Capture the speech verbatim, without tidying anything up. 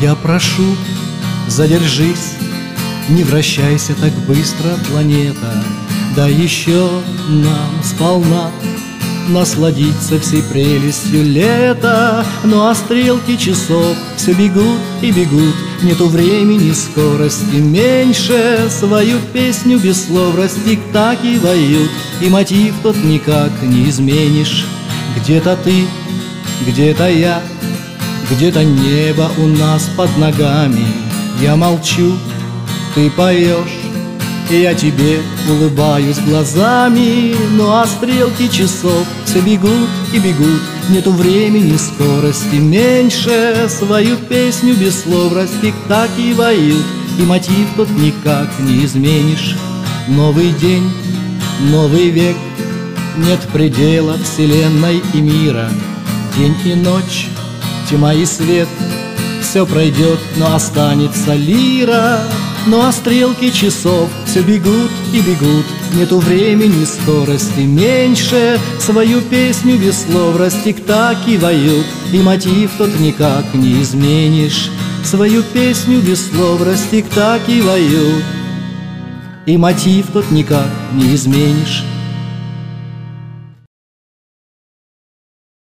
Я прошу, задержись, не вращайся так быстро, планета. Да еще нам сполна насладиться всей прелестью лета. Ну а стрелки часов все бегут и бегут, нету времени, скорости меньше. Свою песню без слов растик-такивают, и мотив тот никак не изменишь. Где-то ты, где-то я, где-то небо у нас под ногами. Я молчу, ты поешь, и я тебе улыбаюсь глазами. Ну а стрелки часов все бегут и бегут, нету времени, скорости меньше. Свою песню без слов растик-такивают, и мотив тот никак не изменишь. Новый день, новый век, нет предела вселенной и мира. День и ночь, тьма и свет, все пройдет, но останется лира. Ну а стрелки часов все бегут и бегут, нету времени, скорости меньше. Свою песню без слов растик-такивают, и мотив тот никак не изменишь. Свою песню без слов растик-такивают, и мотив тот никак не изменишь.